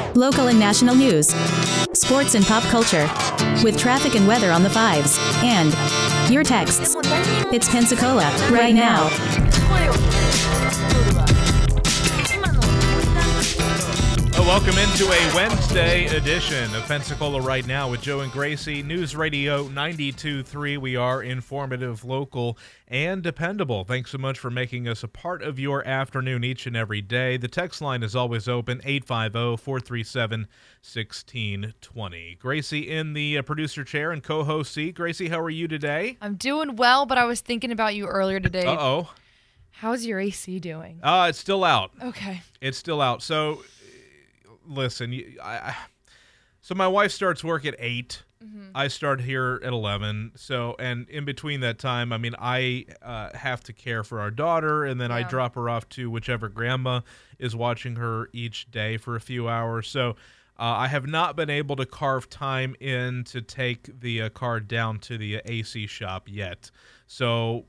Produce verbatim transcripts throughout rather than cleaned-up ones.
local and national news, sports and pop culture, with traffic and weather on the fives, and your texts. It's Pensacola, right now. Oh, welcome into a Wednesday edition of Pensacola Right Now with Joe and Gracie. News Radio ninety-two point three. We are informative, local, and dependable. Thanks so much for making us a part of your afternoon each and every day. The text line is always open, eight five zero, four three seven, one six two zero. Gracie in the uh, producer chair and co-host seat. Gracie, how are you today? I'm doing well, but I was thinking about you earlier today. Uh-oh. How's your A C doing? Uh, it's still out. Okay. It's still out. So... Listen, I, I, so my wife starts work at eight. Mm-hmm. I start here at eleven. So, and in between that time, I mean, I uh, have to care for our daughter, and then yeah. I drop her off to whichever grandma is watching her each day for a few hours. So, uh, I have not been able to carve time in to take the uh, car down to the uh, A C shop yet. So,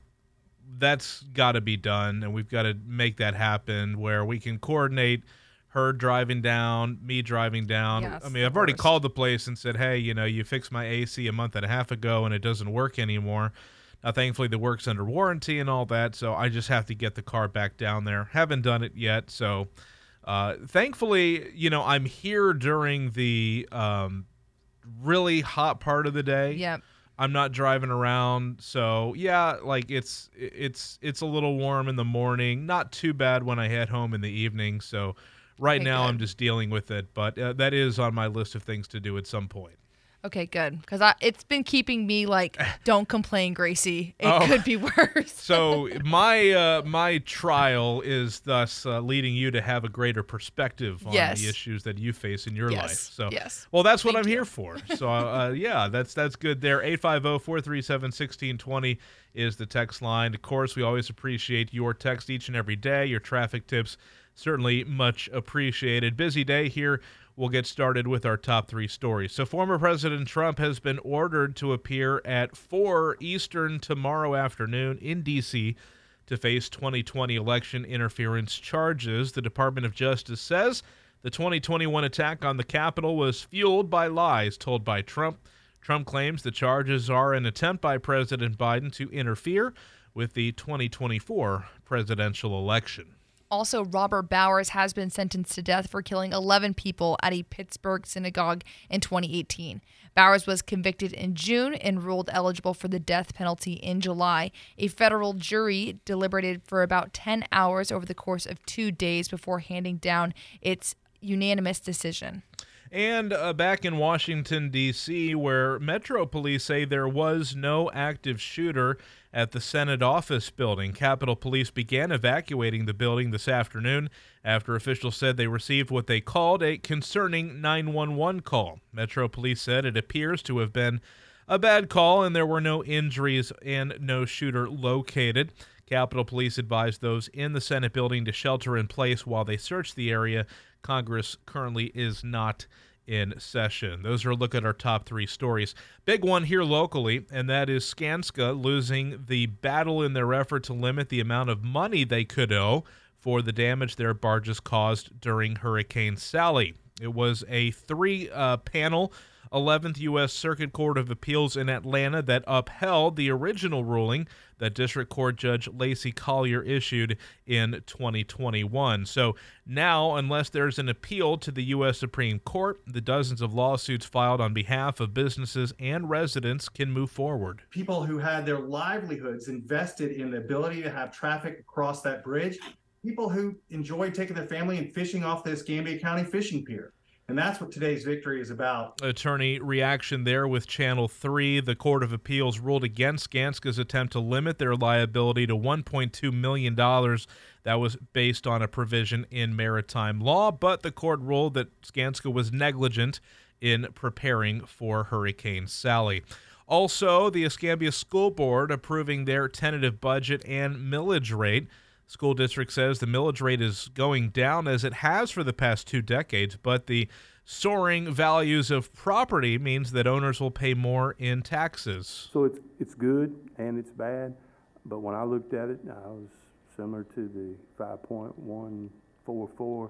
that's got to be done, and we've got to make that happen where we can coordinate her driving down, me driving down. Yes, I mean, I've already called the place and said, hey, you know, you fixed my A C a month and a half ago and it doesn't work anymore. Now, thankfully, the work's under warranty and all that, so I just have to get the car back down there. Haven't done it yet, so uh, thankfully, you know, I'm here during the um, really hot part of the day. Yep. I'm not driving around, so yeah, like it's it's it's a little warm in the morning. Not too bad when I head home in the evening, so... Right okay, now, good. I'm just dealing with it, but uh, that is on my list of things to do at some point. Okay, good, because it's been keeping me like, don't complain, Gracie. It oh, could be worse. So my uh, my trial is thus uh, leading you to have a greater perspective on yes. the issues that you face in your yes. life. So, yes. Well, that's what Thank I'm you. here for. So, uh, yeah, that's that's good there. eight five zero, four three seven, one six two zero is the text line. Of course, we always appreciate your text each and every day, your traffic tips. Certainly much appreciated. Busy day here. We'll get started with our top three stories. So former President Trump has been ordered to appear at four Eastern tomorrow afternoon in D C to face twenty twenty election interference charges. The Department of Justice says the twenty twenty-one attack on the Capitol was fueled by lies told by Trump. Trump claims the charges are an attempt by President Biden to interfere with the twenty twenty-four presidential election. Also, Robert Bowers has been sentenced to death for killing eleven people at a Pittsburgh synagogue in twenty eighteen. Bowers was convicted in June and ruled eligible for the death penalty in July. A federal jury deliberated for about ten hours over the course of two days before handing down its unanimous decision. And uh, back in Washington, D C, where Metro Police say there was no active shooter at the Senate office building. Capitol Police began evacuating the building this afternoon after officials said they received what they called a concerning nine one one call. Metro Police said it appears to have been a bad call and there were no injuries and no shooter located. Capitol Police advised those in the Senate building to shelter in place while they search the area. Congress currently is not in session. Those are a look at our top three stories. Big one here locally, and that is Skanska losing the battle in their effort to limit the amount of money they could owe for the damage their barges caused during Hurricane Sally. It was a three-panel uh, eleventh U S Circuit Court of Appeals in Atlanta that upheld the original ruling that District Court Judge Lacey Collier issued in twenty twenty-one. So now, unless there's an appeal to the U S Supreme Court, the dozens of lawsuits filed on behalf of businesses and residents can move forward. People who had their livelihoods invested in the ability to have traffic across that bridge, people who enjoyed taking their family and fishing off this Escambia County fishing pier. And that's what today's victory is about. Attorney reaction there with Channel three. The Court of Appeals ruled against Skanska's attempt to limit their liability to one point two million dollars. That was based on a provision in maritime law, but the court ruled that Skanska was negligent in preparing for Hurricane Sally. Also, the Escambia School Board approving their tentative budget and millage rate. School district says the millage rate is going down as it has for the past two decades, but the soaring values of property means that owners will pay more in taxes. So it's it's good and it's bad, but when I looked at it, I was similar to the five point one four four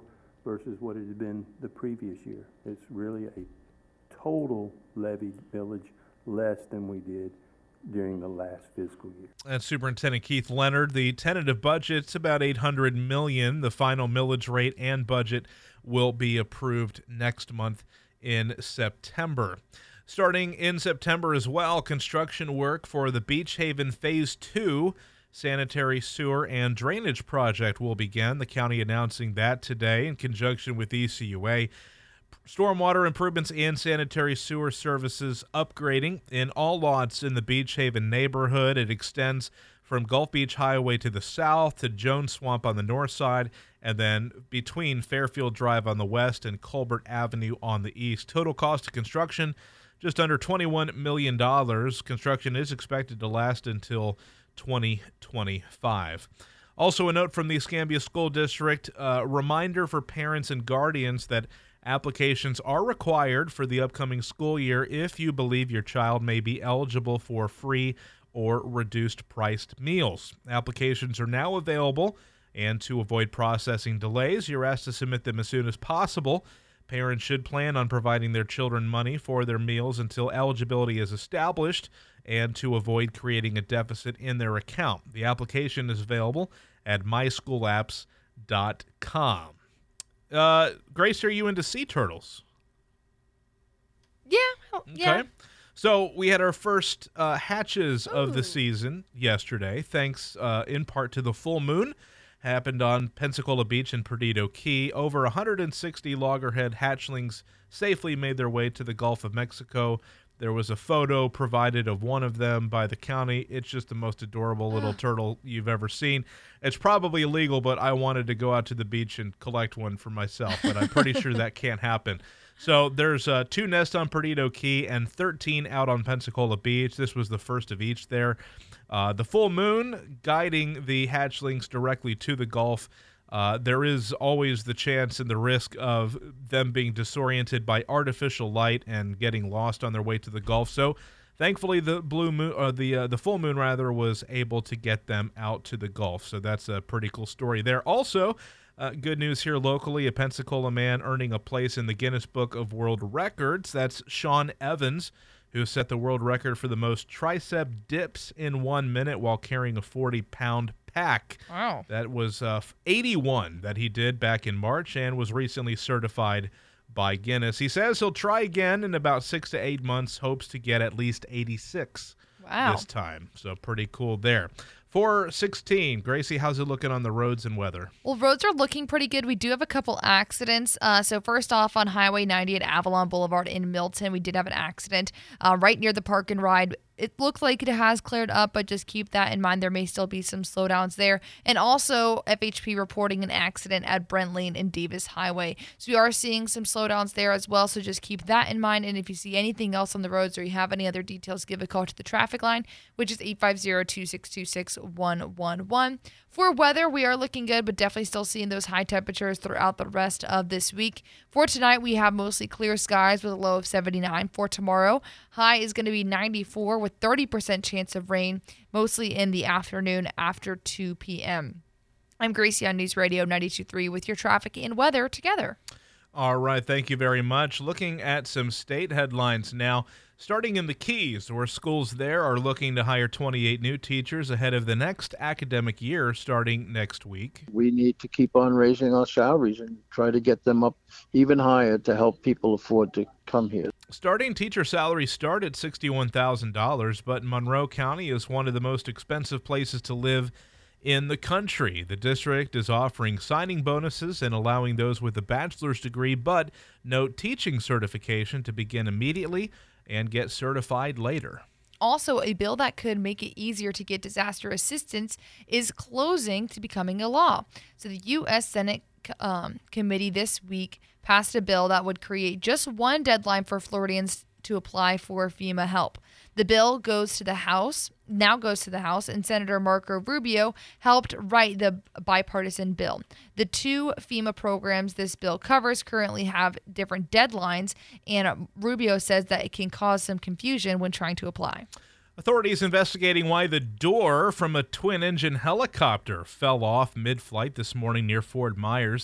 versus what it had been the previous year. It's really a total levied millage less than we did during the last fiscal year. That's Superintendent Keith Leonard. The tentative budget's about eight hundred million dollars. The final millage rate and budget will be approved next month in September. Starting in September as well, construction work for the Beach Haven Phase two sanitary sewer and drainage project will begin. The county announcing that today in conjunction with E C U A. Stormwater improvements and sanitary sewer services upgrading in all lots in the Beach Haven neighborhood. It extends from Gulf Beach Highway to the south to Jones Swamp on the north side, and then between Fairfield Drive on the west and Colbert Avenue on the east. Total cost of construction, just under twenty-one million dollars. Construction is expected to last until twenty twenty-five. Also, a note from the Escambia School District, a reminder for parents and guardians that applications are required for the upcoming school year if you believe your child may be eligible for free or reduced priced meals. Applications are now available, and to avoid processing delays, you're asked to submit them as soon as possible. Parents should plan on providing their children money for their meals until eligibility is established and to avoid creating a deficit in their account. The application is available at my school apps dot com. Uh, Grace, are you into sea turtles? Yeah. Yeah. Okay. So we had our first uh, hatches Ooh. of the season yesterday, thanks uh, in part to the full moon. Happened on Pensacola Beach and Perdido Key. Over one hundred sixty loggerhead hatchlings safely made their way to the Gulf of Mexico. There was a photo provided of one of them by the county. It's just the most adorable little turtle you've ever seen. It's probably illegal, but I wanted to go out to the beach and collect one for myself, but I'm pretty sure that can't happen. So there's uh, two nests on Perdido Key and thirteen out on Pensacola Beach. This was the first of each there. Uh, the full moon guiding the hatchlings directly to the Gulf. Uh, there is always the chance and the risk of them being disoriented by artificial light and getting lost on their way to the Gulf. So, thankfully, the blue moon, uh, the uh, the full moon rather, was able to get them out to the Gulf. So that's a pretty cool story there. Also, uh, good news here locally: a Pensacola man earning a place in the Guinness Book of World Records. That's Sean Evans, who set the world record for the most tricep dips in one minute while carrying a forty-pound pack. Wow. That was uh, eighty-one that he did back in March and was recently certified by Guinness. He says he'll try again in about six to eight months, hopes to get at least eighty-six Wow. this time. So pretty cool there. four sixteen, Gracie, how's it looking on the roads and weather? Well, roads are looking pretty good. We do have a couple accidents. Uh, so first off, on Highway ninety at Avalon Boulevard in Milton, we did have an accident uh, right near the Park and Ride. It looks like it has cleared up, but just keep that in mind. There may still be some slowdowns there. And also, F H P reporting an accident at Brent Lane and Davis Highway. So we are seeing some slowdowns there as well, so just keep that in mind. And if you see anything else on the roads or you have any other details, give a call to the traffic line, which is eight five zero, two six two six, one one one. For weather, we are looking good, but definitely still seeing those high temperatures throughout the rest of this week. For tonight, we have mostly clear skies with a low of seventy-nine. For tomorrow, high is going to be ninety-four with thirty percent chance of rain, mostly in the afternoon after two p.m. I'm Gracie on News Radio ninety-two point three with your traffic and weather together. All right, thank you very much. Looking at some state headlines now, starting in the Keys, where schools there are looking to hire twenty-eight new teachers ahead of the next academic year starting next week. We need to keep on raising our salaries and try to get them up even higher to help people afford to come here. Starting teacher salaries start at sixty-one thousand dollars, but Monroe County is one of the most expensive places to live in the country. The district is offering signing bonuses and allowing those with a bachelor's degree, but no teaching certification to begin immediately and get certified later. Also, a bill that could make it easier to get disaster assistance is closing to becoming a law. So the U S Senate um, committee this week passed a bill that would create just one deadline for Floridians to apply for FEMA help. The bill goes to the House, now goes to the House, and Senator Marco Rubio helped write the bipartisan bill. The two FEMA programs this bill covers currently have different deadlines, and Rubio says that it can cause some confusion when trying to apply. Authorities investigating why the door from a twin-engine helicopter fell off mid-flight this morning near Fort Myers.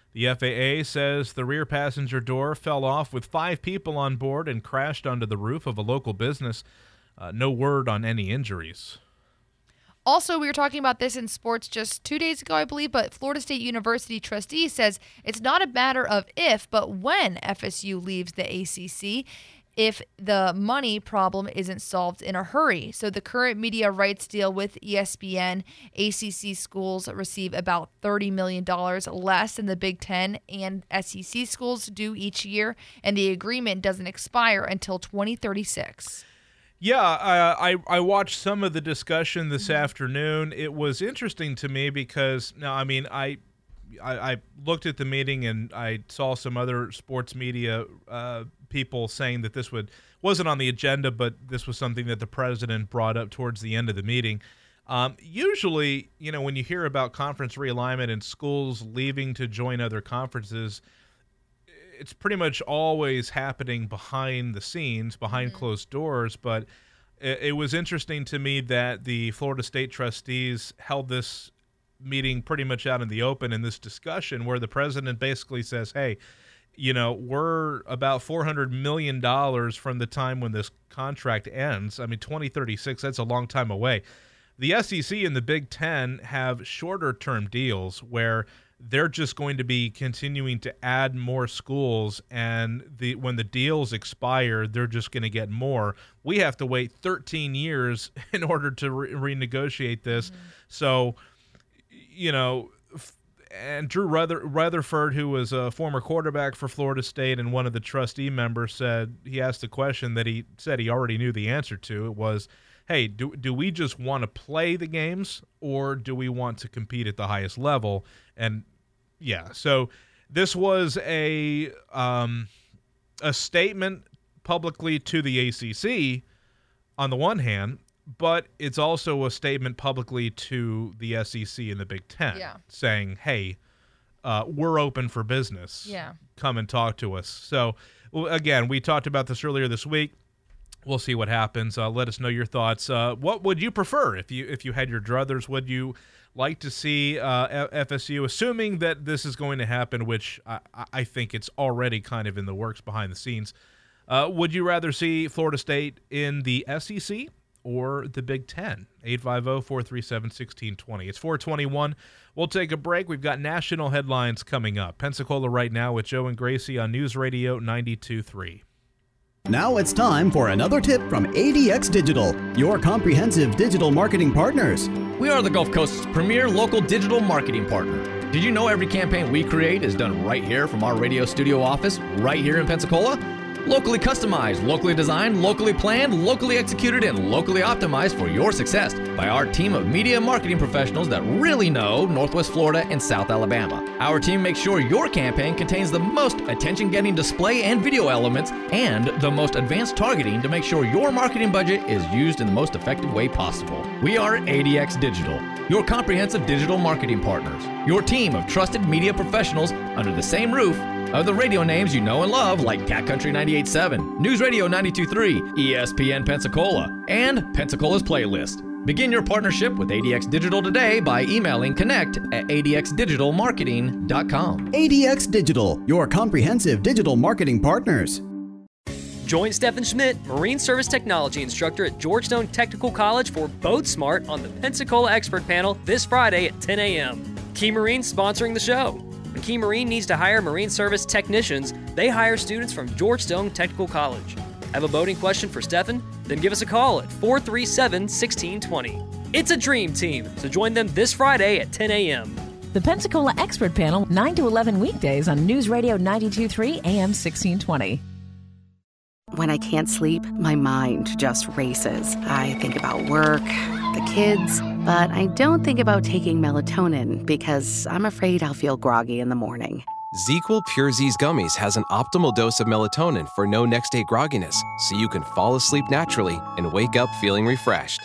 The F A A says the rear passenger door fell off with five people on board and crashed onto the roof of a local business. Uh, no word on any injuries. Also, we were talking about this in sports just two days ago, I believe, but Florida State University trustee says it's not a matter of if, but when F S U leaves the A C C if the money problem isn't solved in a hurry. So the current media rights deal with E S P N, A C C schools receive about thirty million dollars less than the Big Ten and S E C schools do each year, and the agreement doesn't expire until twenty thirty-six. Yeah, uh, I I watched some of the discussion this mm-hmm. afternoon. It was interesting to me because, now, I mean, I, I I looked at the meeting and I saw some other sports media uh, people saying that this would wasn't on the agenda, but this was something that the president brought up towards the end of the meeting. Um, usually, you know, when you hear about conference realignment and schools leaving to join other conferences, it's pretty much always happening behind the scenes, behind mm-hmm. closed doors. But it, it was interesting to me that the Florida State trustees held this meeting pretty much out in the open in this discussion where the president basically says, hey, you know, we're about four hundred million dollars from the time when this contract ends. I mean, twenty thirty-six, that's a long time away. The S E C and the Big Ten have shorter-term deals where they're just going to be continuing to add more schools, and the when the deals expire, they're just going to get more. We have to wait thirteen years in order to re- renegotiate this. Mm-hmm. So, you know, and Drew Ruther- Rutherford, who was a former quarterback for Florida State and one of the trustee members, said he asked a question that he said he already knew the answer to. It was, hey, do do we just want to play the games, or do we want to compete at the highest level? And yeah, so this was a um, a statement publicly to the A C C on the one hand, but it's also a statement publicly to the S E C and the Big Ten, yeah. saying, hey, uh, we're open for business. Yeah. Come and talk to us. So, well, again, we talked about this earlier this week. We'll see what happens. Uh, let us know your thoughts. Uh, what would you prefer if you if you had your druthers? Would you like to see uh, F S U, assuming that this is going to happen, which I, I think it's already kind of in the works behind the scenes? Uh, would you rather see Florida State in the S E C or the Big Ten? eight five zero, four three seven, one six two zero. It's four twenty-one. We'll take a break. We've got national headlines coming up. Pensacola Right Now with Joe and Gracie on News Radio ninety-two point three. Now it's time for another tip from A D X Digital, your comprehensive digital marketing partners. We are the Gulf Coast's premier local digital marketing partner. Did you know every campaign we create is done right here from our radio studio office, right here in Pensacola? Locally customized, locally designed, locally planned, locally executed, and locally optimized for your success by our team of media marketing professionals that really know Northwest Florida and South Alabama. Our team makes sure your campaign contains the most attention-getting display and video elements and the most advanced targeting to make sure your marketing budget is used in the most effective way possible. We are A D X Digital, your comprehensive digital marketing partners, your team of trusted media professionals under the same roof of the radio names you know and love, like Cat Country ninety-eight point seven, News Radio ninety-two point three, E S P N Pensacola, and Pensacola's Playlist. Begin your partnership with A D X Digital today by emailing connect at a d x digital marketing dot com. A D X Digital, your comprehensive digital marketing partners. Join Stephen Schmidt, Marine Service Technology Instructor at Georgetown Technical College for Boat Smart on the Pensacola Expert Panel this Friday at ten a.m. Key Marine sponsoring the show. When Key Marine needs to hire Marine Service technicians, they hire students from Georgetown Technical College. Have a boating question for Stephen? Then give us a call at four three seven, one six two zero. It's a dream team, so join them this Friday at ten a.m. The Pensacola Expert Panel, nine to eleven weekdays on News Radio ninety-two point three, A M sixteen twenty. When I can't sleep, my mind just races. I think about work, the kids, but I don't think about taking melatonin because I'm afraid I'll feel groggy in the morning. ZzzQuil Pure Z's Gummies has an optimal dose of melatonin for no next-day grogginess, so you can fall asleep naturally and wake up feeling refreshed.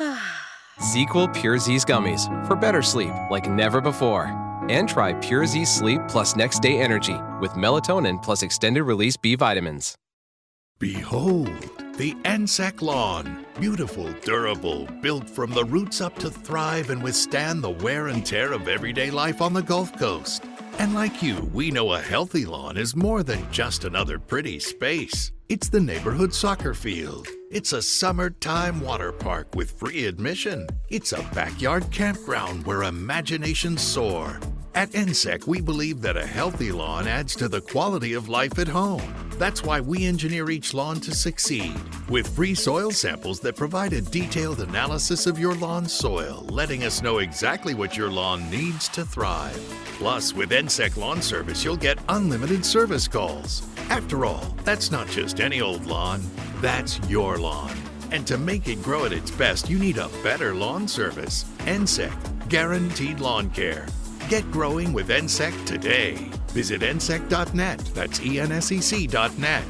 ZzzQuil Pure Z's Gummies, for better sleep like never before. And try Pure Z Sleep plus Next Day Energy with melatonin plus extended-release B vitamins. Behold, the Ensek lawn. Beautiful, durable, built from the roots up to thrive and withstand the wear and tear of everyday life on the Gulf Coast. And like you, we know a healthy lawn is more than just another pretty space. It's the neighborhood soccer field. It's a summertime water park with free admission. It's a backyard campground where imaginations soar. At Ensek, we believe that a healthy lawn adds to the quality of life at home. That's why we engineer each lawn to succeed, with free soil samples that provide a detailed analysis of your lawn's soil, letting us know exactly what your lawn needs to thrive. Plus, with Ensek Lawn Service, you'll get unlimited service calls. After all, that's not just any old lawn, that's your lawn. And to make it grow at its best, you need a better lawn service. Ensek, guaranteed lawn care. Get growing with Ensek today. Visit ensek dot net. That's E N S E C dot net.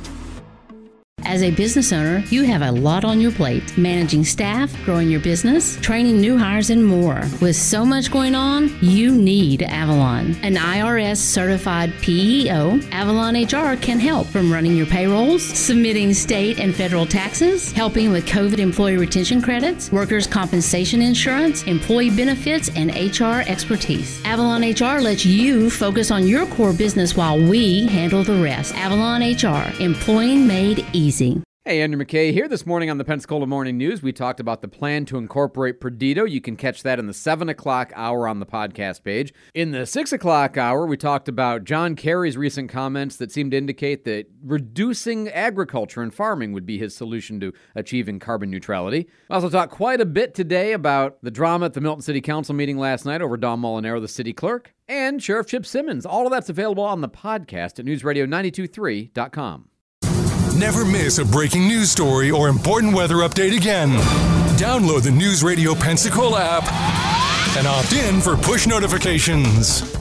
As a business owner, you have a lot on your plate. Managing staff, growing your business, training new hires, and more. With so much going on, you need Avalon. An I R S-certified P E O, Avalon H R can help from running your payrolls, submitting state and federal taxes, helping with COVID employee retention credits, workers' compensation insurance, employee benefits, and H R expertise. Avalon H R lets you focus on your core business while we handle the rest. Avalon H R, employing made easy. Hey, Andrew McKay here. This morning on the Pensacola Morning News, we talked about the plan to incorporate Perdido. You can catch that in the seven o'clock hour on the podcast page. In the six o'clock hour, we talked about John Kerry's recent comments that seemed to indicate that reducing agriculture and farming would be his solution to achieving carbon neutrality. We also talked quite a bit today about the drama at the Milton City Council meeting last night over Don Molinaro, the city clerk, and Sheriff Chip Simmons. All of that's available on the podcast at news radio nine two three dot com. Never miss a breaking news story or important weather update again. Download the News Radio Pensacola app and opt in for push notifications.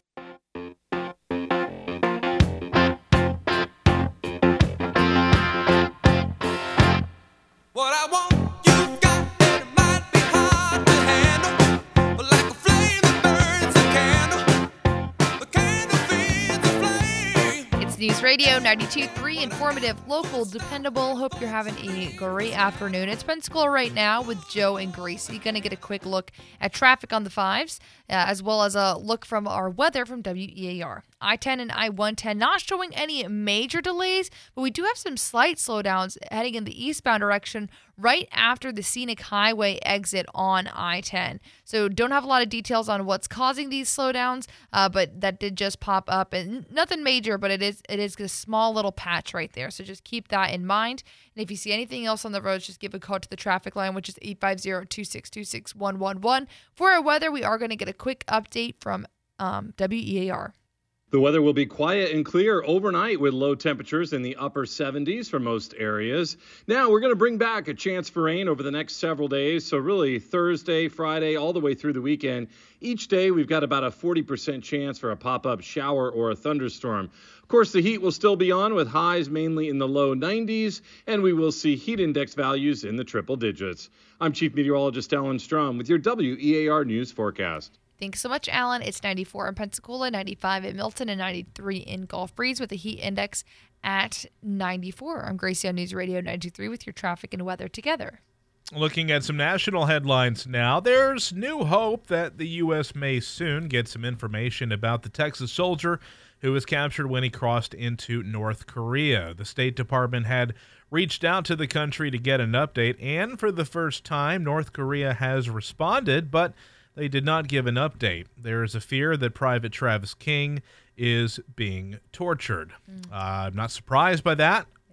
News Radio ninety-two point three, informative, local, dependable. Hope you're having a great afternoon. It's Pensacola right now with Joe and Gracie. Going to get a quick look at traffic on the fives, uh, as well as a look from our weather from W E A R. I ten and I one ten not showing any major delays, but we do have some slight slowdowns heading in the eastbound direction right after the Scenic Highway exit on I ten. So don't have a lot of details on what's causing these slowdowns, uh, but that did just pop up, and nothing major, but it is it is a small little patch right there. So just keep that in mind. And if you see anything else on the roads, just give a call to the traffic line, which is eight five zero, two six two, six one one one. For our weather, we are going to get a quick update from um, W E A R. The weather will be quiet and clear overnight with low temperatures in the upper seventies for most areas. Now we're going to bring back a chance for rain over the next several days. So really Thursday, Friday, all the way through the weekend. Each day we've got about a forty percent chance for a pop-up shower or a thunderstorm. Of course, the heat will still be on with highs mainly in the low nineties, and we will see heat index values in the triple digits. I'm Chief Meteorologist Alan Strom with your W E A R News forecast. Thanks so much, Alan. It's ninety-four in Pensacola, ninety-five in Milton, and ninety-three in Gulf Breeze with a heat index at ninety-four. I'm Gracie on News Radio ninety-three with your traffic and weather together. Looking at some national headlines now, there's new hope that the U S may soon get some information about the Texas soldier who was captured when he crossed into North Korea. The State Department had reached out to the country to get an update, and for the first time, North Korea has responded, but they did not give an update. There is a fear that Private Travis King is being tortured. Mm. Uh, I'm not surprised by that. Uh,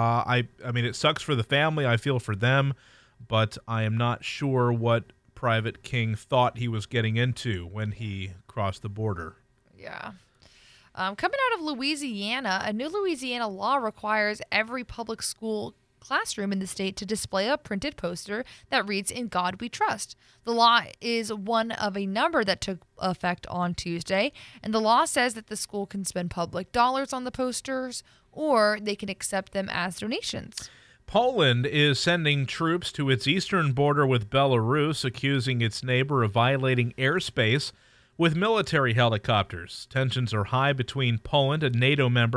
I, I mean, it sucks for the family. I feel for them, but I am not sure what Private King thought he was getting into when he crossed the border. Yeah. Um, coming out of Louisiana, a new Louisiana law requires every public school classroom in the state to display a printed poster that reads, "In God We Trust." The law is one of a number that took effect on Tuesday, and the law says that the school can spend public dollars on the posters or they can accept them as donations. Poland is sending troops to its eastern border with Belarus, accusing its neighbor of violating airspace with military helicopters. Tensions are high between Poland, a NATO member,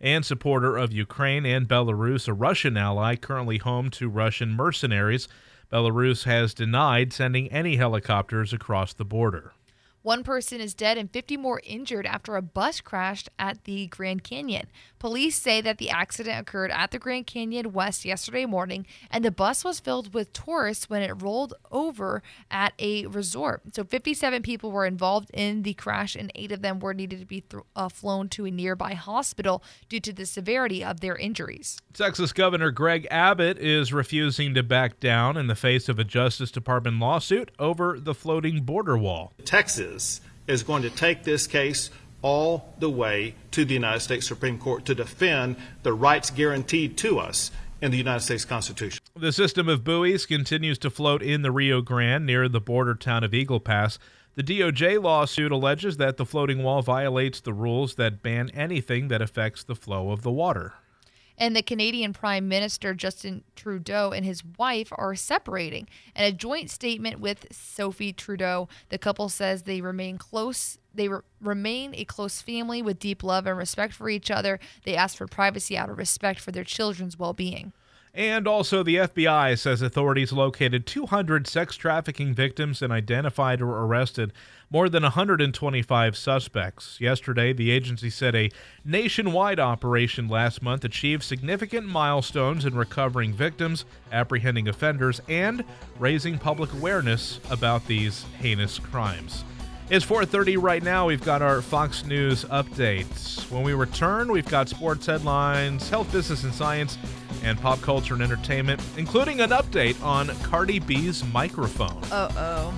and supporter of Ukraine and Belarus, a Russian ally currently home to Russian mercenaries. Belarus has denied sending any helicopters across the border. One person is dead and fifty more injured after a bus crashed at the Grand Canyon. Police say that the accident occurred at the Grand Canyon West yesterday morning, and the bus was filled with tourists when it rolled over at a resort. So fifty-seven people were involved in the crash, and eight of them were needed to be th- uh, flown to a nearby hospital due to the severity of their injuries. Texas Governor Greg Abbott is refusing to back down in the face of a Justice Department lawsuit over the floating border wall. Texas is going to take this case all the way to the United States Supreme Court to defend the rights guaranteed to us in the United States Constitution. The system of buoys continues to float in the Rio Grande near the border town of Eagle Pass. The D O J lawsuit alleges that the floating wall violates the rules that ban anything that affects the flow of the water. And the Canadian Prime Minister Justin Trudeau and his wife are separating. In a joint statement with Sophie Trudeau, the couple says they remain close. They re- remain a close family with deep love and respect for each other. They ask for privacy out of respect for their children's well-being. And also, the F B I says authorities located two hundred sex trafficking victims and identified or arrested more than one hundred twenty-five suspects. Yesterday, the agency said a nationwide operation last month achieved significant milestones in recovering victims, apprehending offenders, and raising public awareness about these heinous crimes. It's four thirty right now. We've got our Fox News updates. When we return, we've got sports headlines, health, business, and science, and pop culture and entertainment, including an update on Cardi B's microphone. Uh-oh.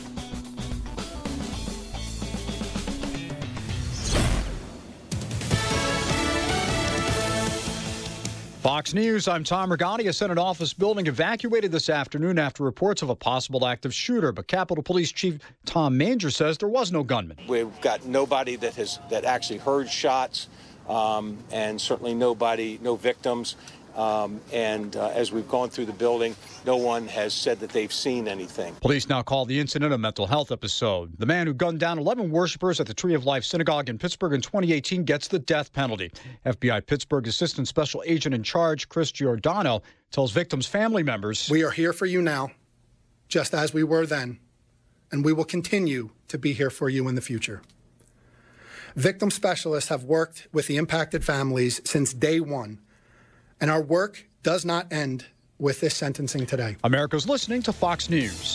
Fox News, I'm Tom Regani. A Senate office building evacuated this afternoon after reports of a possible active shooter, but Capitol Police Chief Tom Manger says there was no gunman. We've got nobody that has that actually heard shots, um, and certainly nobody, no victims. Um, and uh, as we've gone through the building, no one has said that they've seen anything. Police now call the incident a mental health episode. The man who gunned down eleven worshipers at the Tree of Life Synagogue in Pittsburgh in twenty eighteen gets the death penalty. F B I Pittsburgh Assistant Special Agent in Charge Chris Giordano tells victims' family members, "We are here for you now, just as we were then, and we will continue to be here for you in the future." Victim specialists have worked with the impacted families since day one, and our work does not end with this sentencing today. America's listening to Fox News.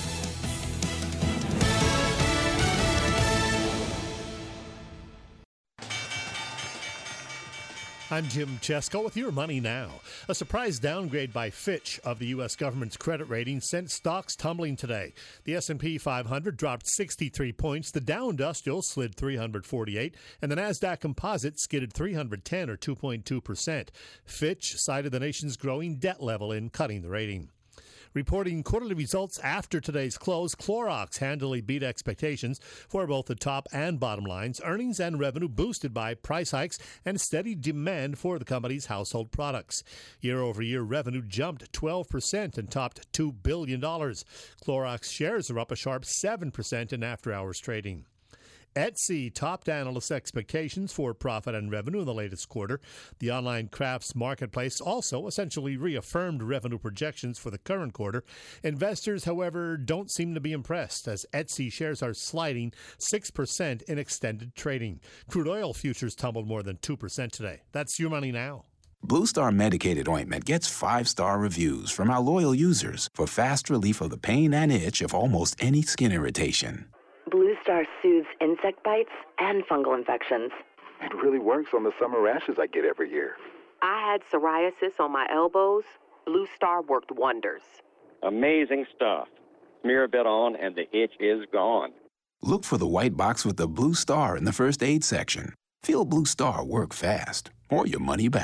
I'm Jim Chesko with your Money Now. A surprise downgrade by Fitch of the U S government's credit rating sent stocks tumbling today. The S and P five hundred dropped sixty-three points, the Dow Industrial slid three hundred forty-eight, and the NASDAQ Composite skidded three hundred ten, or two point two percent. Fitch cited the nation's growing debt level in cutting the rating. Reporting quarterly results after today's close, Clorox handily beat expectations for both the top and bottom lines. Earnings and revenue boosted by price hikes and steady demand for the company's household products. Year-over-year revenue jumped twelve percent and topped two billion dollars. Clorox shares are up a sharp seven percent in after-hours trading. Etsy topped analysts' expectations for profit and revenue in the latest quarter. The online crafts marketplace also essentially reaffirmed revenue projections for the current quarter. Investors, however, don't seem to be impressed as Etsy shares are sliding six percent in extended trading. Crude oil futures tumbled more than two percent today. That's your Money Now. Blue Star Medicated Ointment gets five-star reviews from our loyal users for fast relief of the pain and itch of almost any skin irritation. Blue Star soothes insect bites and fungal infections. It really works on the summer rashes I get every year. I had psoriasis on my elbows. Blue Star worked wonders. Amazing stuff. Smear a bit on and the itch is gone. Look for the white box with the Blue Star in the first aid section. Feel Blue Star work fast, or your money back.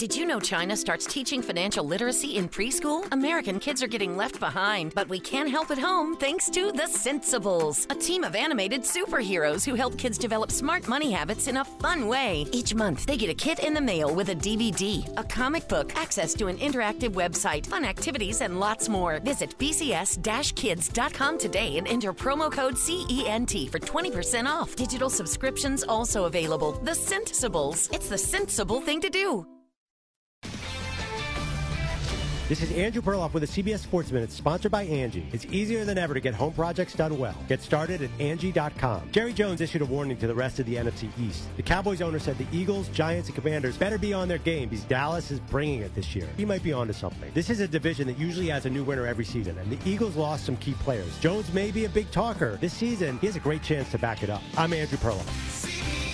Did you know China starts teaching financial literacy in preschool? American kids are getting left behind, but we can help at home thanks to The Sensibles, a team of animated superheroes who help kids develop smart money habits in a fun way. Each month, they get a kit in the mail with a D V D, a comic book, access to an interactive website, fun activities, and lots more. Visit b c s dash kids dot com today and enter promo code C E N T for twenty percent off. Digital subscriptions also available. The Sensibles. It's the sensible thing to do. This is Andrew Perloff with a C B S Sports Minute, sponsored by Angie. It's easier than ever to get home projects done well. Get started at Angie dot com. Jerry Jones issued a warning to the rest of the N F C East. The Cowboys owner said the Eagles, Giants, and Commanders better be on their game because Dallas is bringing it this year. He might be onto something. This is a division that usually has a new winner every season, and the Eagles lost some key players. Jones may be a big talker. This season, he has a great chance to back it up. I'm Andrew Perloff.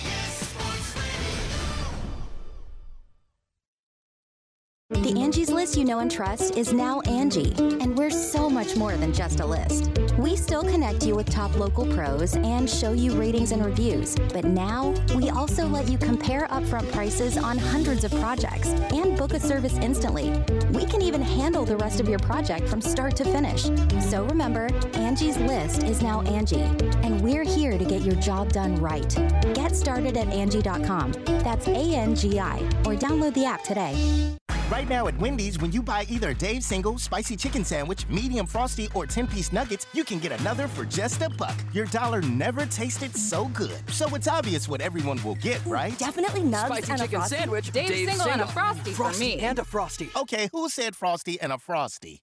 The Angie's List you know and trust is now Angie, and we're so much more than just a list. We still connect you with top local pros and show you ratings and reviews, but now we also let you compare upfront prices on hundreds of projects and book a service instantly. We can even handle the rest of your project from start to finish. So remember, Angie's List is now Angie, and we're here to get your job done right. Get started at Angie dot com. That's A N G I, or download the app today. Right now at Wendy's, when you buy either a Dave's Single, Spicy Chicken Sandwich, Medium Frosty, or ten-piece nuggets, you can get another for just a buck. Your dollar never tasted so good. So it's obvious what everyone will get, right? Definitely nugs Spicy and a Chicken Frosty. Sandwich, Dave's, Dave's Single, and a Single. Frosty, Frosty for me. and a Frosty. Okay, who said Frosty and a Frosty?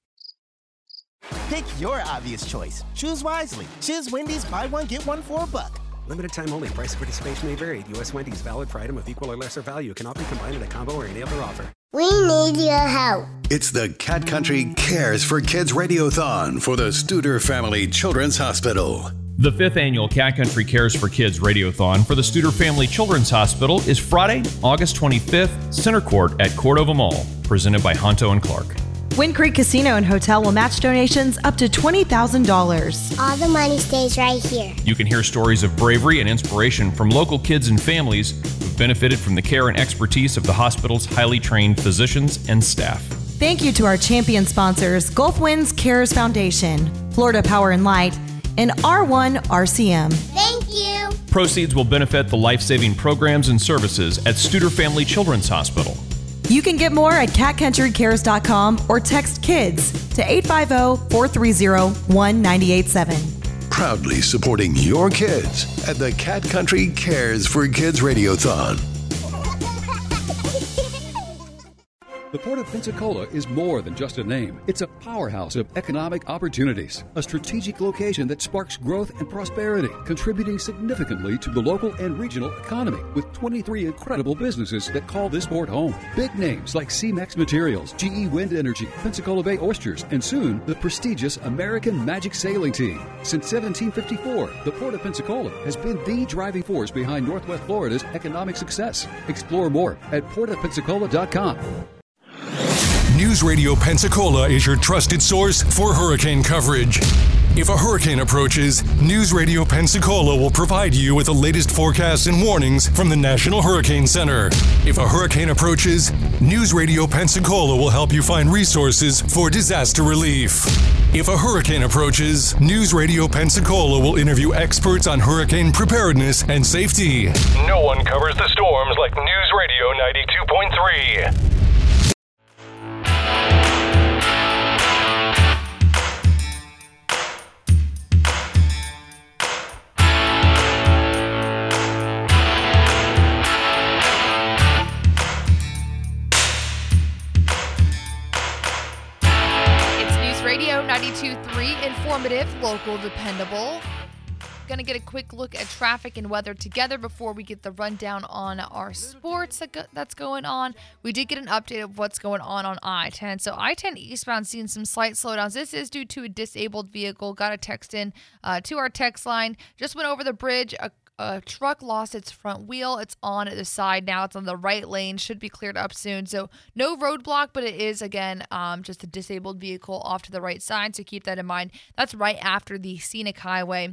Pick your obvious choice. Choose wisely. Choose Wendy's, buy one, get one for a buck. Limited time only. Price of participation may vary. U S Wendy's valid for item of equal or lesser value. Cannot be combined in a combo or any other offer. We need your help. It's the Cat Country Cares for Kids Radiothon for the Studer Family Children's Hospital. The fifth annual Cat Country Cares for Kids Radiothon for the Studer Family Children's Hospital is Friday, August twenty-fifth, Center Court at Cordova Mall, presented by Honto and Clark. Wind Creek Casino and Hotel will match donations up to twenty thousand dollars. All the money stays right here. You can hear stories of bravery and inspiration from local kids and families who've benefited from the care and expertise of the hospital's highly trained physicians and staff. Thank you to our champion sponsors, Gulf Winds Cares Foundation, Florida Power and Light, and R one R C M. Thank you. Proceeds will benefit the life-saving programs and services at Studer Family Children's Hospital. You can get more at cat country cares dot com or text KIDS to eight five zero, four three zero, one nine eight seven. Proudly supporting your kids at the Cat Country Cares for Kids Radiothon. The Port of Pensacola is more than just a name. It's a powerhouse of economic opportunities, a strategic location that sparks growth and prosperity, contributing significantly to the local and regional economy, with twenty-three incredible businesses that call this port home. Big names like C-Mex Materials, G E Wind Energy, Pensacola Bay Oysters, and soon the prestigious American Magic Sailing Team. Since seventeen fifty-four, the Port of Pensacola has been the driving force behind Northwest Florida's economic success. Explore more at port of pensacola dot com. News Radio Pensacola is your trusted source for hurricane coverage. If a hurricane approaches, News Radio Pensacola will provide you with the latest forecasts and warnings from the National Hurricane Center. If a hurricane approaches, News Radio Pensacola will help you find resources for disaster relief. If a hurricane approaches, News Radio Pensacola will interview experts on hurricane preparedness and safety. No one covers the storms like News Radio ninety-two point three. ninety-two point three, informative, local, dependable. Going to get a quick look at traffic and weather together before we get the rundown on our sports that go, that's going on. We did get an update of what's going on on I ten. So I ten eastbound seeing some slight slowdowns. This is due to a disabled vehicle. Got a text in uh, to our text line. Just went over the bridge. A A truck lost its front wheel. It's on the side now. It's on the right lane. Should be cleared up soon. So no roadblock, but it is, again, um, just a disabled vehicle off to the right side. So keep that in mind. That's right after the scenic highway.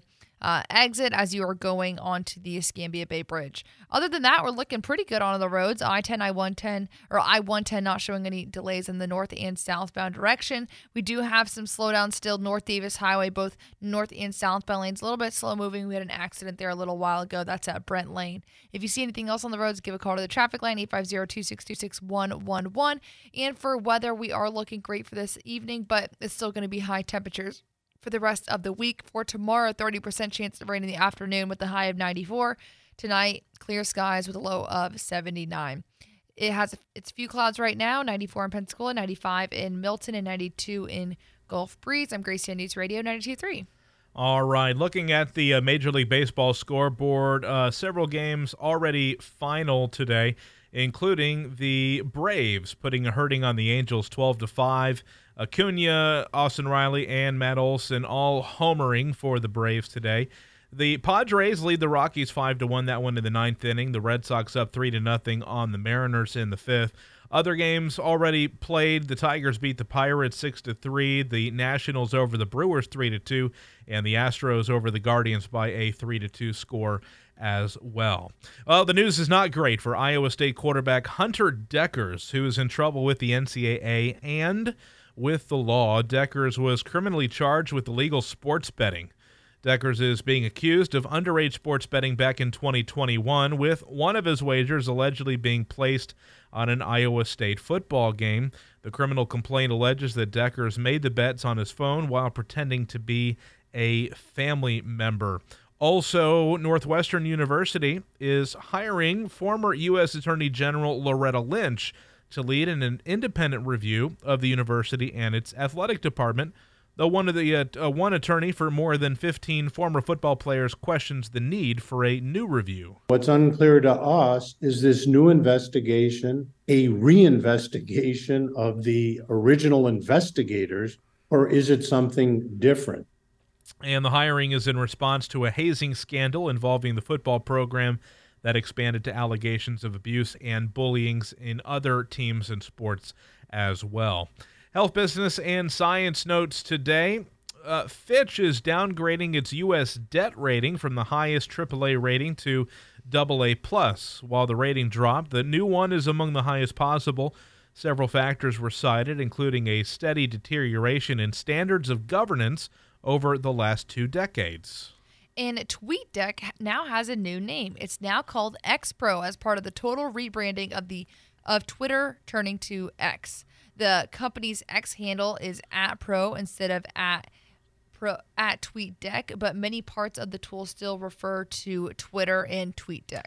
uh, exit as you are going onto the Escambia Bay Bridge. Other than that, we're looking pretty good on the roads. I ten, I one ten, or I one ten not showing any delays in the north and southbound direction. We do have some slowdown still North Davis Highway, both north and southbound lanes. A little bit slow moving. We had an accident there a little while ago. That's at Brent Lane. If you see anything else on the roads, give a call to the traffic line, eight five zero, two six two, six one one one. And for weather, we are looking great for this evening, but it's still going to be high temperatures for the rest of the week. For tomorrow, thirty percent chance of rain in the afternoon with a high of ninety-four. Tonight, clear skies with a low of seventy-nine. It has its few clouds right now, ninety-four in Pensacola, ninety-five in Milton, and ninety-two in Gulf Breeze. I'm Gracie on News Radio ninety-two point three. All right, looking at the uh, Major League Baseball scoreboard, uh, several games already final today, including the Braves putting a hurting on the Angels twelve to five. Acuna, Austin Riley, and Matt Olson all homering for the Braves today. The Padres lead the Rockies five to one, that one in the ninth inning. The Red Sox up three to nothing on the Mariners in the fifth. Other games already played. The Tigers beat the Pirates six to three. The Nationals over the Brewers three to two, and the Astros over the Guardians by a three to two score as well. Well, the news is not great for Iowa State quarterback Hunter Dekkers, who is in trouble with the N C double A and with the law. Dekkers was criminally charged with illegal sports betting. Dekkers is being accused of underage sports betting back in twenty twenty-one, with one of his wagers allegedly being placed on an Iowa State football game. The criminal complaint alleges that Dekkers made the bets on his phone while pretending to be a family member. Also, Northwestern University is hiring former U S Attorney General Loretta Lynch to lead an independent review of the university and its athletic department. Though one of the uh, uh, one attorney for more than fifteen former football players questions the need for a new review. What's unclear to us is this new investigation a reinvestigation of the original investigators, or is it something different? And the hiring is in response to a hazing scandal involving the football program that expanded to allegations of abuse and bullying in other teams and sports as well. Health, business, and science notes today. Uh, Fitch is downgrading its U S debt rating from the highest triple A rating to double A plus. While the rating dropped, the new one is among the highest possible. Several factors were cited, including a steady deterioration in standards of governance over the last two decades. And TweetDeck now has a new name. It's now called X Pro as part of the total rebranding of the of Twitter turning to X. The company's X handle is at Pro instead of at Pro at TweetDeck, but many parts of the tool still refer to Twitter and TweetDeck.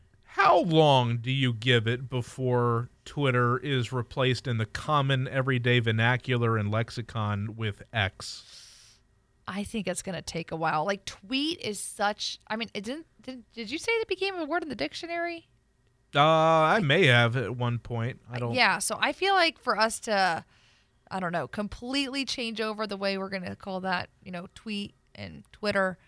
How long do you give it before Twitter is replaced in the common everyday vernacular and lexicon with X? I think it's going to take a while. Like, tweet is such, I mean, it didn't, did, did you say it became a word in the dictionary? Uh, I may have at one point. I don't. Yeah, so I feel like for us to, I don't know, completely change over the way we're going to call that, you know, tweet and Twitter,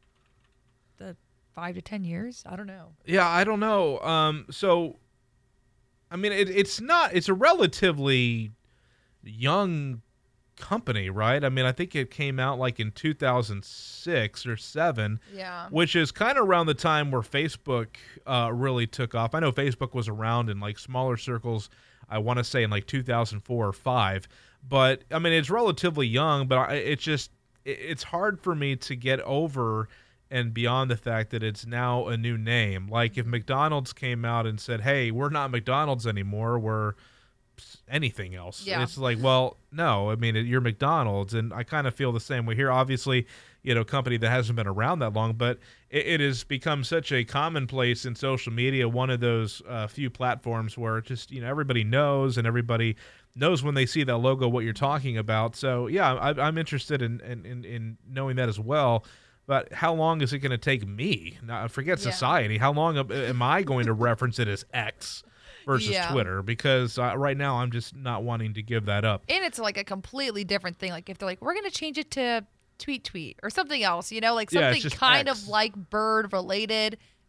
the five to ten years? I don't know. Yeah, I don't know. Um, so, I mean, it, it's not, it's a relatively young company, right? I mean, I think it came out like in two thousand six or seven, yeah, which is kind of around the time where Facebook uh, really took off. I know Facebook was around in like smaller circles, I want to say in like two thousand four or five, but I mean, it's relatively young, but I, it's just, it, it's hard for me to get over and beyond the fact that it's now a new name. Like if McDonald's came out and said, hey, we're not McDonald's anymore, we're anything else. Yeah. It's like, well, no, I mean, you're McDonald's, and I kind of feel the same way here. Obviously, you know, company that hasn't been around that long, but it, it has become such a commonplace in social media, one of those uh, few platforms where just, you know, everybody knows and everybody knows when they see that logo what you're talking about. So, yeah, I, I'm interested in, in, in, in knowing that as well. But how long is it going to take me? Now, forget Yeah. society. How long am I going to reference it as X versus Yeah. Twitter? Because uh, right now I'm just not wanting to give that up. And it's like a completely different thing. Like if they're like, we're going to change it to tweet tweet or something else, you know, like Yeah, it's something just kind X. of like bird related.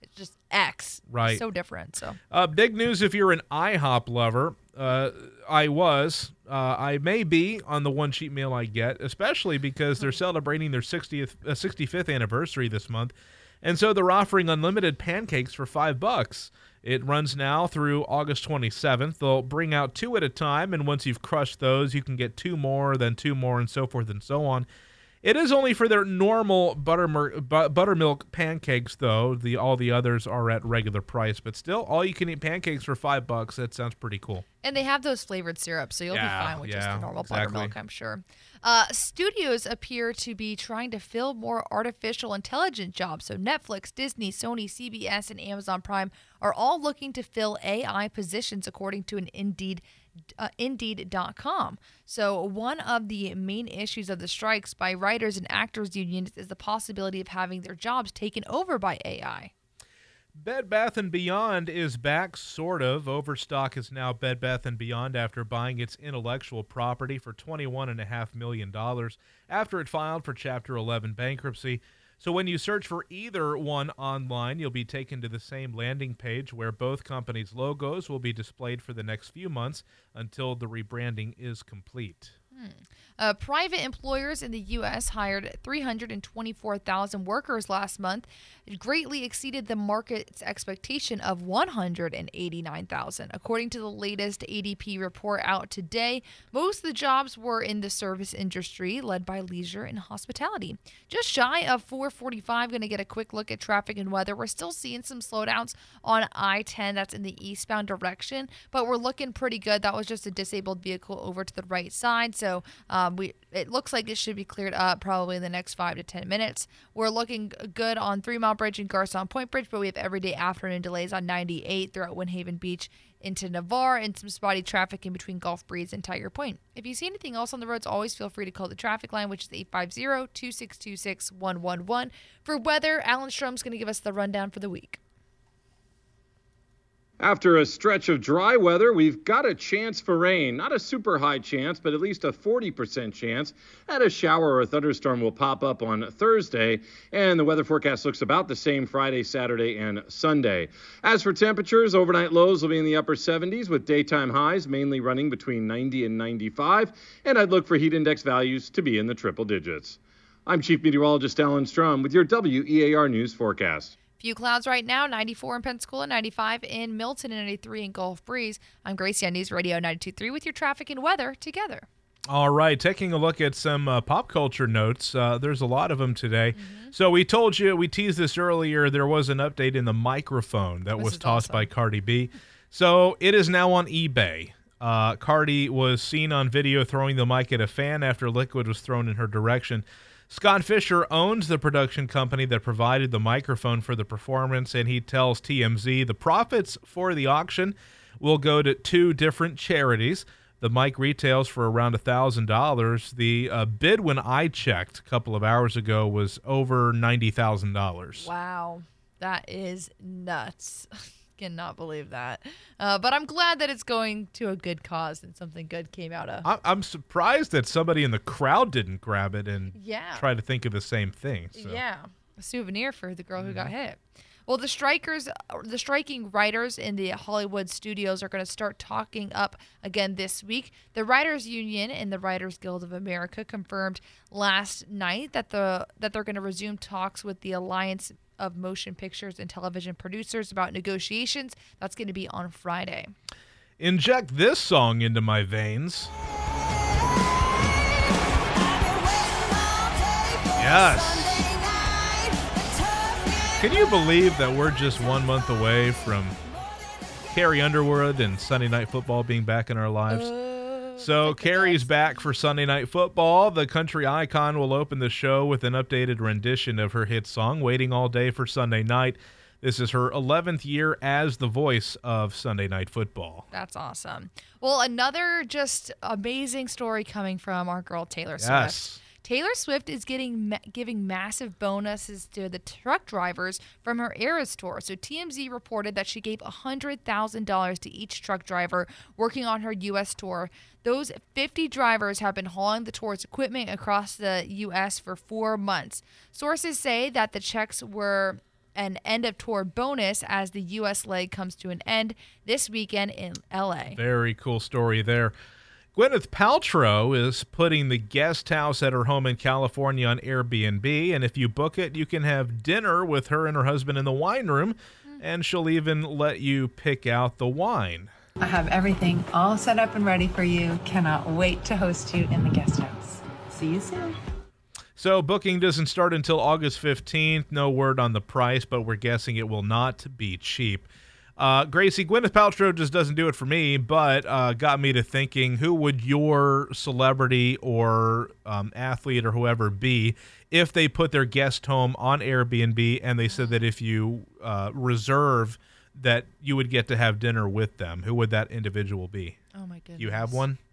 It's just X. Right. So different. So uh, big news if you're an IHOP lover. Uh, I was. Uh, I may be on the one cheat meal I get, especially because they're celebrating their sixtieth, uh, sixty-fifth anniversary this month. And so they're offering unlimited pancakes for five bucks. It runs now through August twenty-seventh. They'll bring out two at a time, and once you've crushed those, you can get two more, then two more, and so forth and so on. It is only for their normal buttermilk, buttermilk pancakes, though. The all the others are at regular price, but still, all you can eat pancakes for five bucks. That sounds pretty cool. And they have those flavored syrups, so you'll yeah, be fine with yeah, just the normal exactly. buttermilk, I'm sure. Uh, studios appear to be trying to fill more artificial intelligence jobs. So Netflix, Disney, Sony, C B S, and Amazon Prime are all looking to fill A I positions, according to an Indeed Uh, Indeed dot com. So one of the main issues of the strikes by writers and actors unions is the possibility of having their jobs taken over by A I. Bed Bath and Beyond is back, sort of. Overstock is now Bed Bath and Beyond after buying its intellectual property for twenty-one point five million dollars after it filed for Chapter eleven bankruptcy. So when you search for either one online, you'll be taken to the same landing page where both companies' logos will be displayed for the next few months until the rebranding is complete. Hmm. Uh, private employers in the U S hired three hundred twenty-four thousand workers last month. It greatly exceeded the market's expectation of one hundred eighty-nine thousand. According to the latest A D P report out today, most of the jobs were in the service industry, led by leisure and hospitality. Just shy of four forty-five, going to get a quick look at traffic and weather. We're still seeing some slowdowns on I ten, that's in the eastbound direction, but we're looking pretty good. That was just a disabled vehicle over to the right side, so um, we it looks like it should be cleared up probably in the next five to ten minutes. We're looking good on Three Mile Bridge and Garcon Point Bridge, but we have everyday afternoon delays on ninety-eight throughout Windhaven Beach into Navarre and some spotty traffic in between Gulf Breeze and Tiger Point. If you see anything else on the roads, always feel free to call the traffic line, which is eight five zero, two six two, six one one one. For weather, Alan Strom's going to give us the rundown for the week. After a stretch of dry weather, we've got a chance for rain. Not a super high chance, but at least a forty percent chance that a shower or a thunderstorm will pop up on Thursday. And the weather forecast looks about the same Friday, Saturday, and Sunday. As for temperatures, overnight lows will be in the upper seventies with daytime highs mainly running between ninety and ninety-five. And I'd look for heat index values to be in the triple digits. I'm Chief Meteorologist Alan Strom with your W E A R News forecast. Few clouds right now, ninety-four in Pensacola, ninety-five in Milton, and ninety-three in Gulf Breeze. I'm Gracie on News Radio ninety-two point three with your traffic and weather together. All right, taking a look at some uh, pop culture notes. Uh, there's a lot of them today. Mm-hmm. So we told you, we teased this earlier, there was an update in the microphone that this was tossed awesome. by Cardi B. So it is now on eBay. Uh, Cardi was seen on video throwing the mic at a fan after liquid was thrown in her direction. Scott Fisher owns the production company that provided the microphone for the performance, and he tells T M Z the profits for the auction will go to two different charities. The mic retails for around one thousand dollars. The uh, bid when I checked a couple of hours ago was over ninety thousand dollars. Wow, that is nuts. Cannot believe that. Uh, but I'm glad that it's going to a good cause and something good came out of. I'm surprised that somebody in the crowd didn't grab it and yeah. try to think of the same thing. So. Yeah, a souvenir for the girl mm-hmm. who got hit. Well, the strikers, the striking writers in the Hollywood studios are going to start talking up again this week. The Writers Union and the Writers Guild of America confirmed last night that the that they're going to resume talks with the Alliance of Motion Pictures and Television Producers about negotiations. That's going to be on Friday. Inject this song into my veins. Yes. Can you believe that we're just one month away from Carrie Underwood and Sunday Night Football being back in our lives? Uh, so Carrie's back for Sunday Night Football. The country icon will open the show with an updated rendition of her hit song, Waiting All Day for Sunday Night. This is her eleventh year as the voice of Sunday Night Football. That's awesome. Well, another just amazing story coming from our girl Taylor Swift. Yes. Taylor Swift is getting ma- giving massive bonuses to the truck drivers from her Eras tour. So T M Z reported that she gave one hundred thousand dollars to each truck driver working on her U S tour. Those fifty drivers have been hauling the tour's equipment across the U S for four months. Sources say that the checks were an end of tour bonus as the U S leg comes to an end this weekend in L A. Very cool story there. Gwyneth Paltrow is putting the guest house at her home in California on Airbnb, and if you book it, you can have dinner with her and her husband in the wine room, and she'll even let you pick out the wine. I have everything all set up and ready for you. Cannot wait to host you in the guest house. See you soon. So booking doesn't start until August fifteenth. No word on the price, but we're guessing it will not be cheap. Uh, Gracie, Gwyneth Paltrow just doesn't do it for me, but uh, got me to thinking, who would your celebrity or um, athlete or whoever be if they put their guest home on Airbnb and they said that if you uh, reserve that you would get to have dinner with them? Who would that individual be? Oh, my goodness. You have one?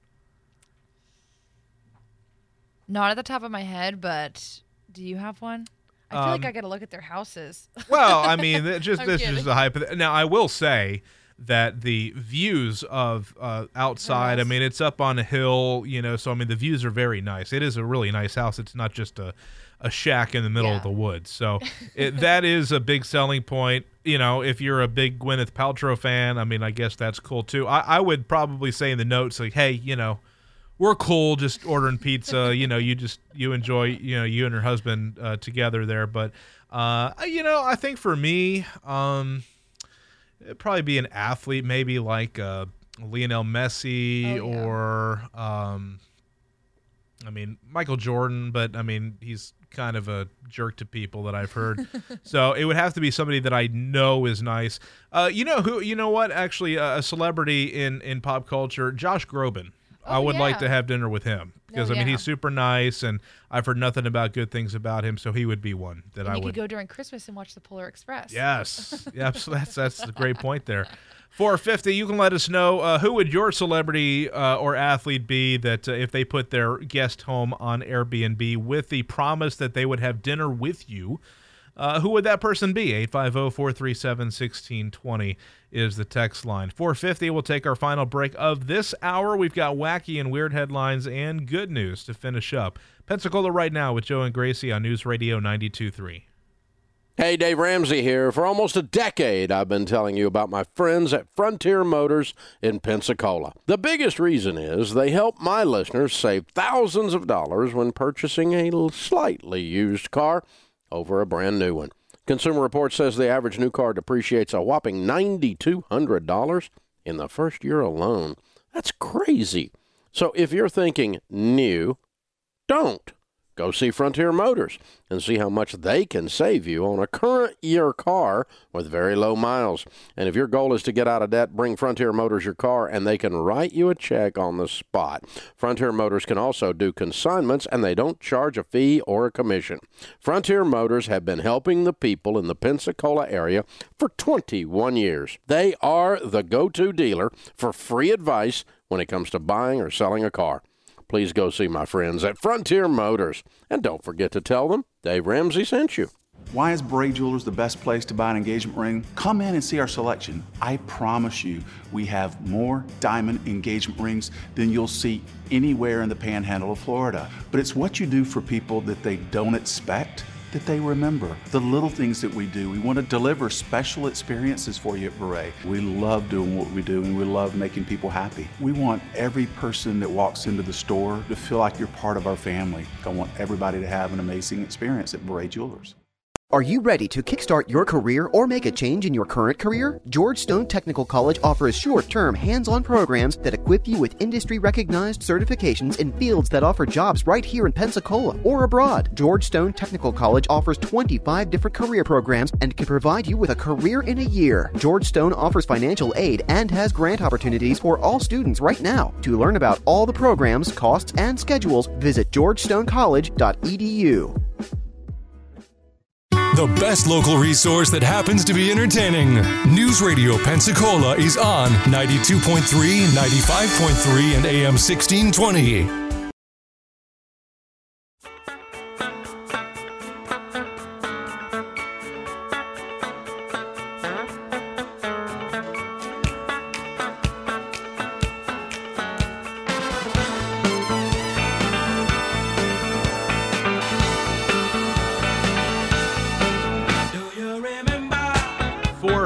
Not at the top of my head, but do you have one? I feel Um, like I got to look at their houses. Well, I mean, it just I'm this is kidding. just a hypothetical. Now, I will say that the views of uh, outside, I mean, it's up on a hill, you know, so I mean, the views are very nice. It is a really nice house. It's not just a, a shack in the middle of the woods. So it, that is a big selling point. You know, if you're a big Gwyneth Paltrow fan, I mean, I guess that's cool too. I, I would probably say in the notes, like, hey, you know, we're cool just ordering pizza. You know, you just, you enjoy, you know, you and her husband uh, together there. But, uh, you know, I think for me, um, it'd probably be an athlete, maybe like uh, Lionel Messi Oh, yeah. or, um, I mean, Michael Jordan. But, I mean, he's kind of a jerk to people that I've heard. So it would have to be somebody that I know is nice. Uh, you know who, you know what, actually, uh, a celebrity in, in pop culture, Josh Groban. I Oh, would yeah. like to have dinner with him because Oh, I mean yeah. he's super nice and I've heard nothing about good things about him, so he would be one that And I you would. could go during Christmas and watch the Polar Express. Yes, yeah, so that's that's a great point there. four fifty, you can let us know uh, who would your celebrity uh, or athlete be that uh, if they put their guest home on Airbnb with the promise that they would have dinner with you. Uh, who would that person be? eight five zero, four three seven, one six two zero is the text line. four fifty, we'll take our final break of this hour. We've got wacky and weird headlines and good news to finish up. Pensacola Right Now with Joe and Gracie on News Radio ninety-two point three. Hey, Dave Ramsey here. For almost a decade, I've been telling you about my friends at Frontier Motors in Pensacola. The biggest reason is they help my listeners save thousands of dollars when purchasing a slightly used car over a brand new one. Consumer Reports says the average new car depreciates a whopping nine thousand two hundred dollars in the first year alone. That's crazy. So if you're thinking new, don't. Go see Frontier Motors and see how much they can save you on a current year car with very low miles. And if your goal is to get out of debt, bring Frontier Motors your car and they can write you a check on the spot. Frontier Motors can also do consignments and they don't charge a fee or a commission. Frontier Motors have been helping the people in the Pensacola area for twenty-one years. They are the go-to dealer for free advice when it comes to buying or selling a car. Please go see my friends at Frontier Motors. And don't forget to tell them Dave Ramsey sent you. Why is Bray Jewelers the best place to buy an engagement ring? Come in and see our selection. I promise you, we have more diamond engagement rings than you'll see anywhere in the panhandle of Florida. But it's what you do for people that they don't expect that they remember. The little things that we do. We want to deliver special experiences for you at Beret. We love doing what we do and we love making people happy. We want every person that walks into the store to feel like you're part of our family. I want everybody to have an amazing experience at Beret Jewelers. Are you ready to kickstart your career or make a change in your current career? George Stone Technical College offers short-term, hands-on programs that equip you with industry-recognized certifications in fields that offer jobs right here in Pensacola or abroad. George Stone Technical College offers twenty-five different career programs and can provide you with a career in a year. George Stone offers financial aid and has grant opportunities for all students right now. To learn about all the programs, costs, and schedules, visit george stone college dot e d u. The best local resource that happens to be entertaining. News Radio Pensacola is on ninety-two point three, ninety-five point three, and A M sixteen twenty. Do you remember?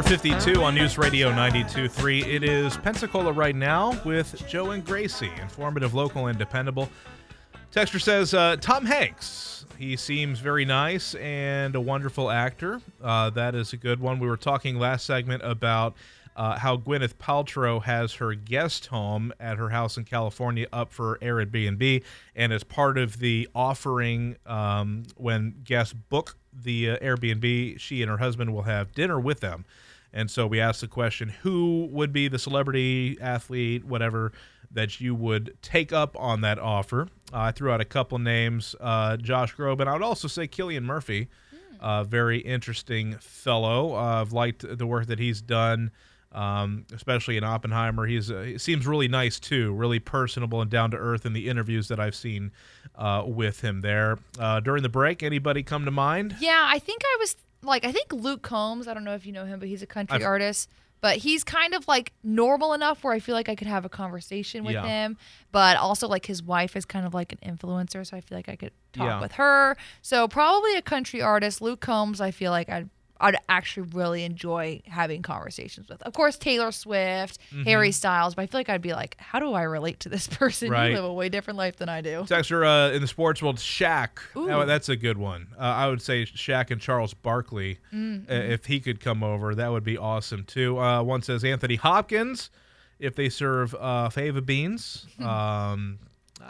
four fifty-two on News Radio ninety-two point three. It is Pensacola right now with Joe and Gracie. Informative, local, and dependable. Texter says, uh, Tom Hanks. He seems very nice and a wonderful actor. Uh, that is a good one. We were talking last segment about uh, how Gwyneth Paltrow has her guest home at her house in California up for Airbnb. And as part of the offering, um, when guests book the uh, Airbnb, she and her husband will have dinner with them. And so we asked the question, who would be the celebrity, athlete, whatever, that you would take up on that offer? Uh, I threw out a couple names, uh, Josh Groban. I would also say Cillian Murphy, a uh, very interesting fellow. Uh, I've liked the work that he's done, um, especially in Oppenheimer. He's uh, he seems really nice, too, really personable and down-to-earth in the interviews that I've seen uh, with him there. Uh, during the break, anybody come to mind? Yeah, I think I was, like, I think Luke Combs, I don't know if you know him, but he's a country I've, artist. But he's kind of like normal enough where I feel like I could have a conversation with yeah. him. But also like his wife is kind of like an influencer, so I feel like I could talk yeah. with her. So probably a country artist. Luke Combs, I feel like I'd I'd actually really enjoy having conversations with. Of course, Taylor Swift, mm-hmm. Harry Styles, but I feel like I'd be like, how do I relate to this person? Right. You live a way different life than I do. Texter, uh, in the sports world, Shaq. Ooh. That's a good one. Uh, I would say Shaq and Charles Barkley. Mm-hmm. Uh, if he could come over, that would be awesome, too. Uh, one says Anthony Hopkins, if they serve uh, fava beans. um, uh,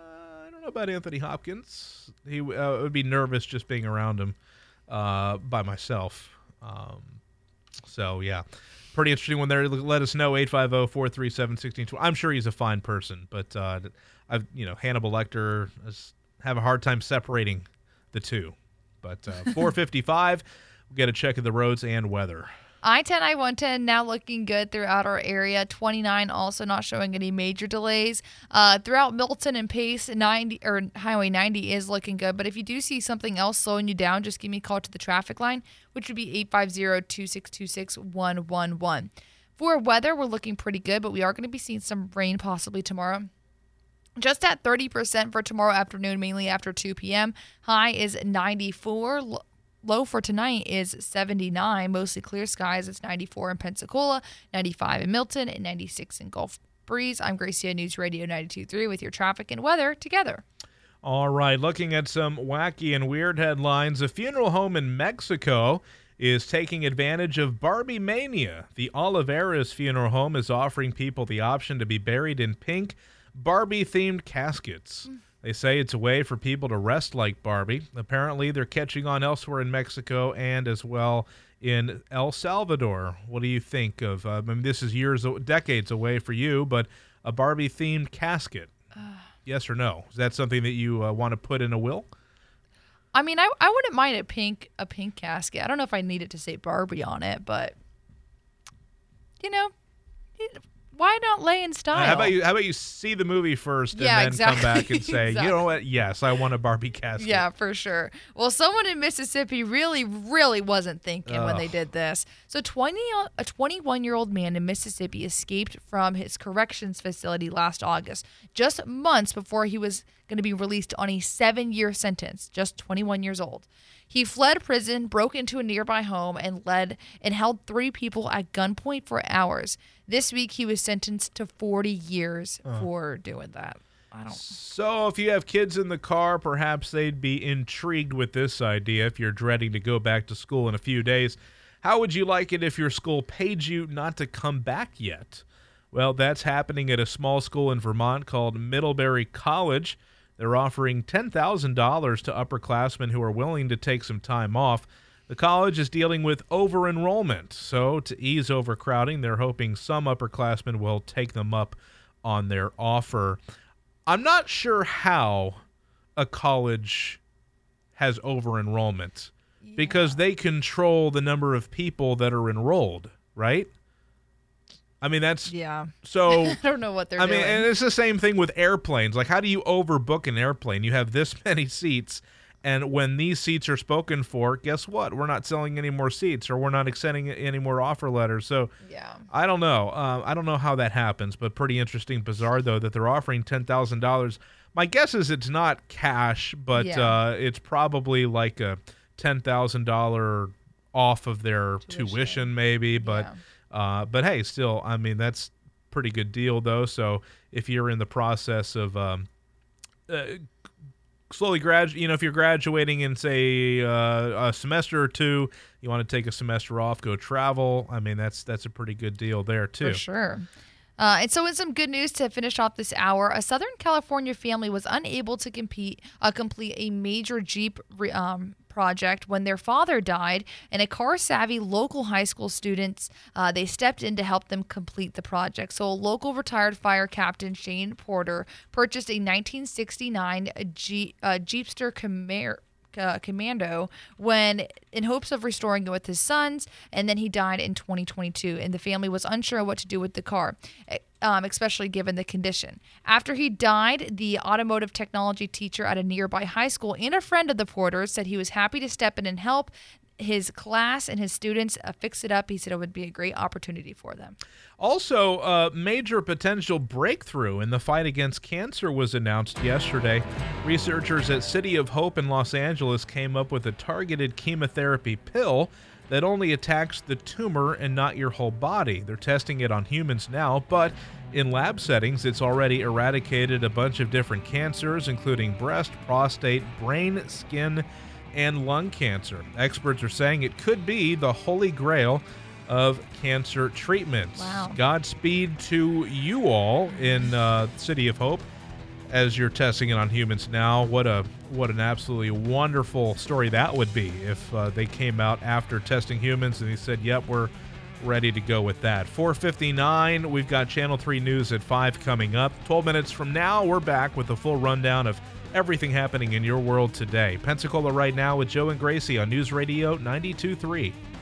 I don't know about Anthony Hopkins. He uh, would be nervous just being around him. Uh, by myself. Um, so, yeah, pretty interesting one there. Let us know, eight five zero, four three seven, one six two zero. I'm sure he's a fine person, but, uh, I've you know, Hannibal Lecter has, have a hard time separating the two. But uh, four fifty-five, we'll get a check of the roads and weather. I ten, I one ten now looking good throughout our area. twenty-nine also not showing any major delays. Uh, throughout Milton and Pace, ninety or Highway ninety is looking good. But if you do see something else slowing you down, just give me a call to the traffic line, which would be eight five zero, two six two six, one one one. For weather, we're looking pretty good, but we are going to be seeing some rain possibly tomorrow. Just at thirty percent for tomorrow afternoon, mainly after two p.m. High is ninety-four. Low for tonight is seventy-nine, mostly clear skies. It's ninety-four in Pensacola, ninety-five in Milton, and ninety-six in Gulf Breeze. I'm Gracie on News Radio ninety-two point three with your traffic and weather together. All right, looking at some wacky and weird headlines. A funeral home in Mexico is taking advantage of Barbie mania. The Oliveras Funeral Home is offering people the option to be buried in pink Barbie-themed caskets. Mm. They say it's a way for people to rest like Barbie. Apparently, they're catching on elsewhere in Mexico and as well in El Salvador. What do you think of, uh, I mean, this is years, decades away for you, but a Barbie-themed casket, uh, yes or no? Is that something that you uh, want to put in a will? I mean, I, I wouldn't mind a pink a pink casket. I don't know if I need it to say Barbie on it, but, you know, it, why not lay in style? Uh, how about you? How about you see the movie first and yeah, then exactly. come back and say, exactly. you know what? Yes, I want a Barbie casket. Yeah, for sure. Well, someone in Mississippi really, really wasn't thinking Ugh. when they did this. So, twenty a twenty-one-year-old man in Mississippi escaped from his corrections facility last August, just months before he was going to be released on a seven-year sentence. Just twenty-one years old. He fled prison, broke into a nearby home, and led and held three people at gunpoint for hours. This week, he was sentenced to forty years uh. for doing that. I don't. So, if you have kids in the car, perhaps they'd be intrigued with this idea. If you're dreading to go back to school in a few days, how would you like it if your school paid you not to come back yet? Well, that's happening at a small school in Vermont called Middlebury College. They're offering ten thousand dollars to upperclassmen who are willing to take some time off. The college is dealing with over-enrollment, so to ease overcrowding, they're hoping some upperclassmen will take them up on their offer. I'm not sure how a college has over-enrollment yeah. because they control the number of people that are enrolled, right? I mean, that's yeah. So I don't know what they're I doing. mean, and it's the same thing with airplanes. Like, how do you overbook an airplane? You have this many seats, and when these seats are spoken for, guess what? We're not selling any more seats, or we're not extending any more offer letters. So yeah. I don't know. Uh, I don't know how that happens, but pretty interesting, bizarre though that they're offering ten thousand dollars. My guess is it's not cash, but yeah. uh, it's probably like a ten thousand dollar off of their tuition, tuition maybe, but Yeah. uh, but hey, still, I mean, that's pretty good deal though. So if you're in the process of um, uh, slowly grad, you know, if you're graduating in say uh, a semester or two, you want to take a semester off, go travel. I mean, that's that's a pretty good deal there too. For sure. Uh, and so in some good news to finish off this hour, a Southern California family was unable to compete, uh, complete a major Jeep re, um, project when their father died, and a car-savvy local high school students, uh, they stepped in to help them complete the project. So a local retired fire captain, Shane Porter, purchased a nineteen sixty-nine Jeep, uh, Jeepster Camaro, Uh, commando when in hopes of restoring it with his sons, and then he died in twenty twenty-two, and the family was unsure what to do with the car, um, especially given the condition. After he died, the automotive technology teacher at a nearby high school and a friend of the Porters said he was happy to step in and help his class and his students uh, fix it up. He said it would be a great opportunity for them. Also, a major potential breakthrough in the fight against cancer was announced yesterday. Researchers at City of Hope in Los Angeles came up with a targeted chemotherapy pill that only attacks the tumor and not your whole body. They're testing it on humans now, but in lab settings, it's already eradicated a bunch of different cancers, including breast, prostate, brain, skin, and lung cancer. Experts are saying it could be the holy grail of cancer treatments. Wow. Godspeed to you all in uh, City of Hope as you're testing it on humans now. What a what an absolutely wonderful story that would be if uh, they came out after testing humans and they said, yep, we're ready to go with that. four fifty-nine, we've got Channel three News at five coming up. twelve minutes from now, we're back with a full rundown of everything happening in your world today. Pensacola Right Now with Joe and Gracie on News Radio ninety-two point three.